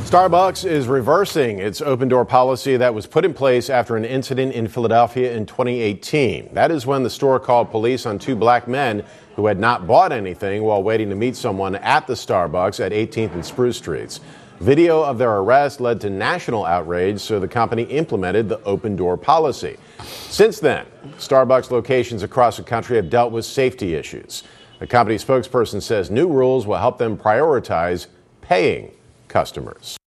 Starbucks is reversing its open door policy that was put in place after an incident in Philadelphia in 2018. That is when the store called police on two black men who had not bought anything while waiting to meet someone at the Starbucks at 18th and Spruce Streets. Video of their arrest led to national outrage, so the company implemented the open door policy. Since then, Starbucks locations across the country have dealt with safety issues. The company spokesperson says new rules will help them prioritize paying customers.